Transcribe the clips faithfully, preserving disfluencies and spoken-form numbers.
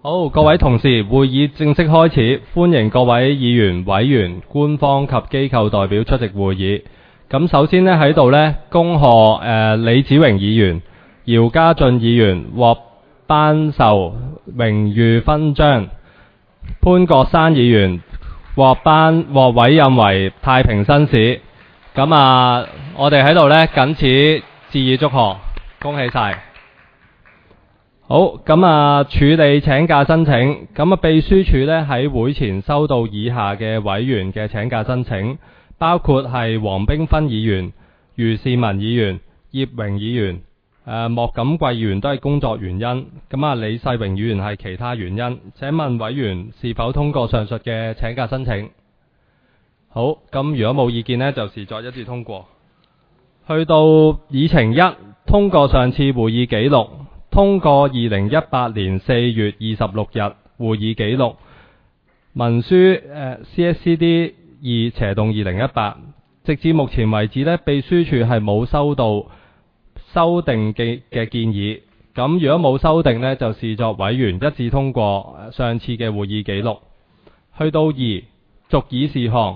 好，各位同事，會議正式開始，歡迎各位議員、委員、官方及機構代表出席會議。咁首先呢，喺度呢，恭賀誒李子榮議員、姚家俊議員獲頒授榮譽勳章，潘國山議員獲頒獲委任為太平紳士。咁啊，我哋喺度呢，謹此致以祝賀，恭喜晒！好，咁啊，處理請假申請。咁啊，秘書處呢喺會前收到以下嘅委員嘅請假申請，包括係黃冰芬議員、余士文議員、葉榮議員、誒莫錦貴議員都係工作原因。咁啊，李世榮議員係其他原因。請問委員是否通過上述嘅請假申請？好，咁如果冇意見呢，就視作一致通過。去到議程一，通過上次會議記錄。通過二零一八年四月二十六日會議記錄文書、呃、C S C D 二斜動二零一八，直至目前為止呢，秘書處係冇收到修訂嘅嘅建議。咁如果冇修訂呢，就視作委員一致通過上次嘅會議記錄。去到二，續議事項。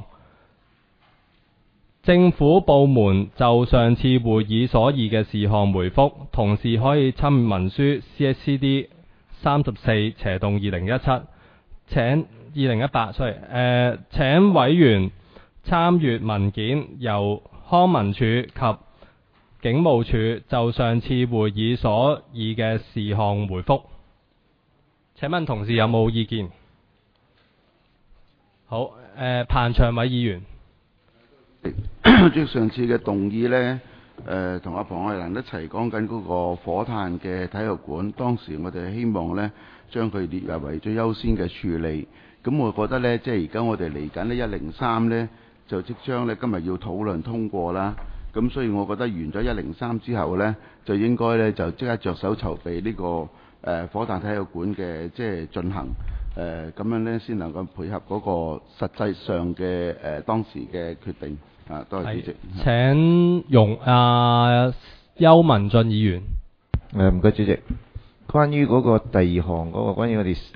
政府部門就上次會議所議嘅事項回覆，同時可以參閱文書 C S C D 三十四斜動二零一七，請二零一八，sorry，誒，請委員參閱文件，由康文署及警務處就上次會議所議嘅事項回覆。請問同事有冇意見？好，誒，彭長偉議員。 即係上次嘅動議呢，誒、呃、同阿龐愛蘭一齊講緊嗰個火炭嘅體育館，當時我哋希望呢將佢列入為最優先嘅處理。咁我覺得呢，即係而家我哋嚟緊呢一零三呢，就即將呢今日要討論通過啦。咁所以我覺得完咗一零三之後呢，就應該呢就即刻着手籌備呢、這個誒、呃、火炭體育館嘅即係進行。誒、呃、咁樣呢，先能夠配合嗰個實際上嘅誒、呃、當時嘅決定。啊，多謝主席。 請容啊邱文俊議員。 誒唔該主席，關於嗰個第二項嗰個關於我哋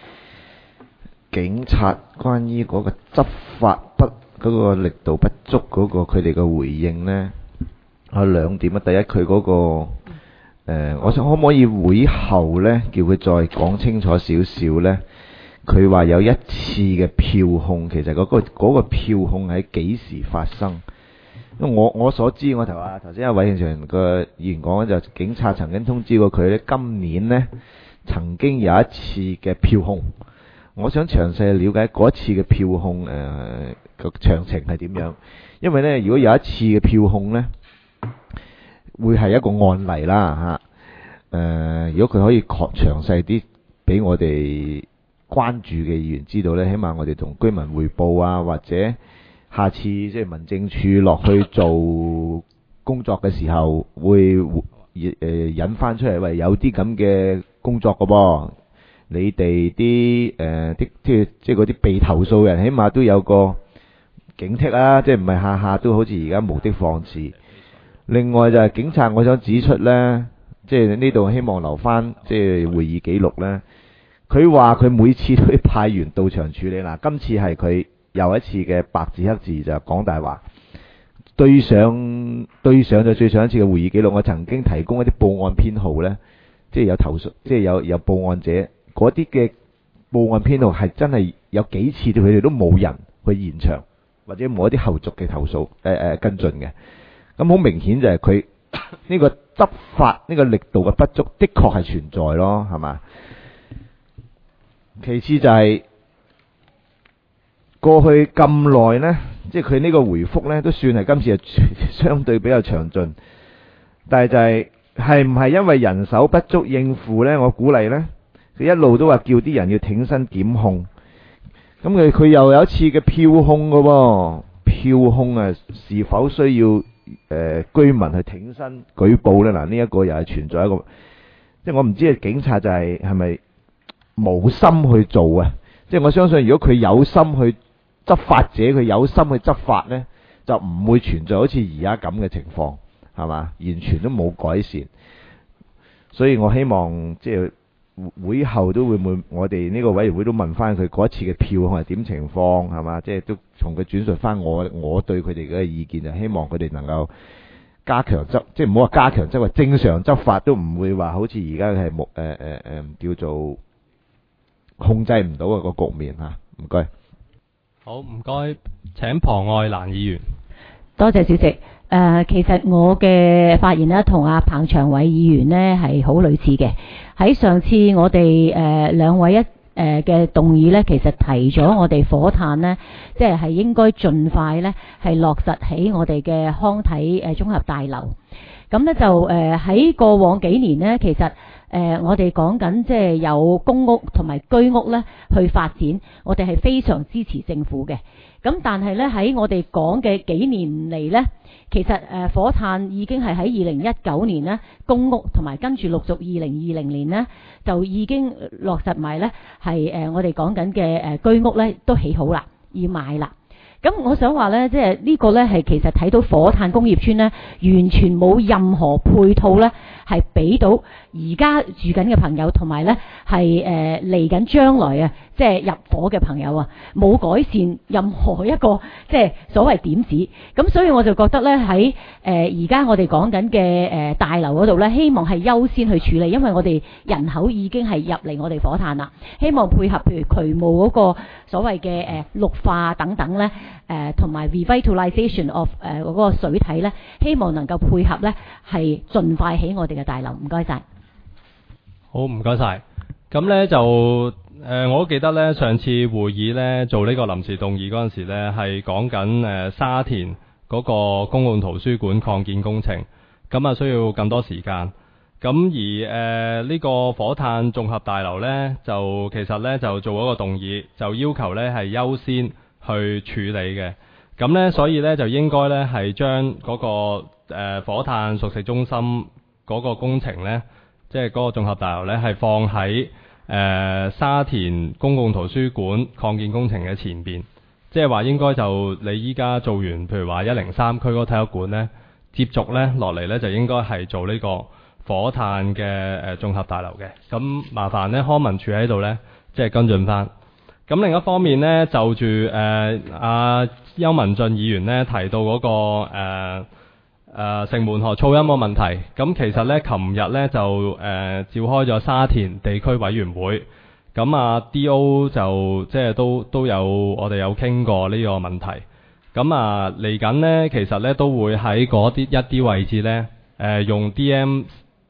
警察關於嗰個執法不嗰個力度不足嗰個佢哋嘅回應呢，有兩點啊。第一，佢嗰個誒，我想可唔可以會後呢叫佢再講清楚少少呢？佢話有一次嘅票控，其實嗰、嗰個嗰個票控喺幾時發生？因為我我所知，我頭啊頭先阿委員長個議員講就警察曾經通知過佢咧，今年呢曾經有一次嘅票控。我想詳細了解嗰次嘅票控誒個詳情係點樣？因為呢，如果有一次嘅票控呢，會係一個案例啦嚇。誒、呃，如果佢可以確詳細啲俾我哋關注嘅議員知道呢，起碼我哋同居民匯報啊，或者下次即係民政處落去做工作嘅時候，會誒、呃、引翻出嚟，喂，有啲咁嘅工作㗎噃，你哋啲誒啲即係即係嗰啲被投訴人，起碼都有個警惕啊，即係唔係下下都好似而家無的放矢。另外就係警察，我想指出呢，即係呢度希望留翻即係會議記錄呢。佢話佢每次都會派員到場處理啦，今次係佢又一次嘅白紙黑字就講大話。對上對上就最上一次嘅會議記錄，我曾經提供一啲報案編號呢，即係有投訴，即係有有報案者嗰啲嘅報案編號係真係有幾次佢哋都冇人去現場，或者冇一啲後續嘅投訴誒誒、呃、跟進嘅。咁好明顯就係佢呢個執法呢、呢個力度嘅不足，的確係存在咯，係嘛？其次就係過去咁耐呢，即係佢呢個回覆呢，都算係今次係相對比較詳盡。但係就係係唔係因為人手不足應付呢？我鼓勵呢，佢一路都話叫啲人要挺身檢控。咁佢佢又有一次嘅票控㗎喎，票控啊是否需要誒、呃、居民去挺身舉報呢？嗱，呢一個又係存在一個，即係我唔知係警察就係係咪冇心去做啊！即係我相信，如果佢有心去執法者，佢有心去執法呢，就唔會存在好似而家咁嘅情況，係嘛？完全都冇改善。所以我希望即係會後都會唔會我哋呢個委員會都問翻佢嗰一次嘅票係點情況係嘛？即係都從佢轉述翻我我對佢哋嘅意見，就希望佢哋能夠加強執，即係唔好話加強執法，正常執法都唔會話好似而家係木誒誒誒叫做控制唔到嘅個局面嚇。唔該。 好，唔該，請龐愛蘭議員。 多謝主席。誒、呃，其實我嘅發言呢，同阿彭長偉議員呢係好類似嘅。喺上次我哋誒兩位一誒嘅動議呢，其實提咗我哋火炭呢，即係係應該盡快呢係落實喺我哋嘅康體誒綜合大樓。咁呢就誒喺、呃、過往幾年呢，其實誒、呃、我哋講緊即係有公屋同埋居屋呢去發展，我哋係非常支持政府嘅。咁但係呢，喺我哋講嘅幾年嚟呢，其實誒、呃、火炭已經係喺二零一九年呢公屋同埋跟住陸續二零二零年呢就已經落實埋呢係誒、呃、我哋講緊嘅誒居屋呢都起好啦，要賣啦。咁我想話呢，即係呢個呢係其實睇到火炭工業村呢，完全冇任何配套呢係俾到而家住緊嘅朋友，同埋呢係誒嚟緊將來啊，即係入伙嘅朋友啊，冇改善任何一個即係所謂點子。咁所以我就覺得呢，喺誒而家我哋講緊嘅誒大樓嗰度呢，希望係優先去處理，因為我哋人口已經係入嚟我哋火炭啦，希望配合譬如渠務嗰個所謂嘅誒綠化等等呢。誒同埋 revitalization of 誒、呃、嗰、那個水體咧，希望能夠配合咧，係盡快起我哋嘅大樓。唔該晒。 好，唔該晒。咁咧就誒、呃，我都記得咧，上次會議咧做呢個臨時動議嗰陣時咧，係講緊誒沙田嗰個公共圖書館擴建工程，咁啊需要更多時間。咁而誒呢、呃這個火炭綜合大樓咧，就其實咧就做一個動議，就要求咧係優先去處理嘅。咁呢，所以呢，就應該呢係將嗰個、呃、火炭熟食中心嗰個工程呢，即係嗰個綜合大樓呢，係放喺誒、呃、沙田公共圖書館擴建工程嘅前邊。即係話應該就你依家做完，譬如話一零三區嗰個體育館呢，接續呢落嚟呢，就應該係做呢個火炭嘅誒綜合大樓嘅。咁麻煩呢，康文署喺度呢，即係跟進翻。咁另一方面呢，就住誒阿邱文俊議員呢提到嗰、那個誒、呃呃、城門河噪音嘅問題，咁其實呢，琴日呢就誒、呃、召開咗沙田地區委員會，咁啊 D O 就即係都都有我哋有傾過呢個問題，咁啊嚟緊呢，其實呢都會喺嗰啲一啲位置呢，誒、呃、用 D M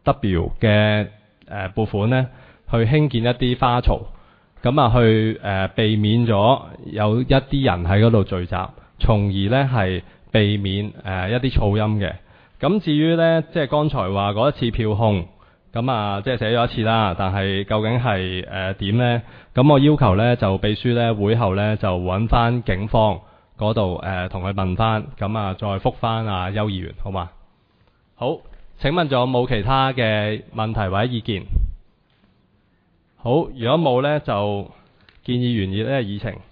W 嘅誒撥款呢去興建一啲花槽。咁啊，去誒、呃、避免咗有一啲人喺嗰度聚集，從而呢係避免誒、呃、一啲噪音嘅。咁至於呢，即係剛才話嗰一次票控，咁啊即係寫咗一次啦，但係究竟係誒點呢？咁我要求呢，就秘書呢會後呢，就揾翻警方嗰度誒同佢問翻，咁啊再覆翻啊邱議員，好嘛？好，請問仲有冇其他嘅問題或者意見？好，如果冇呢，就建議原議呢個議程。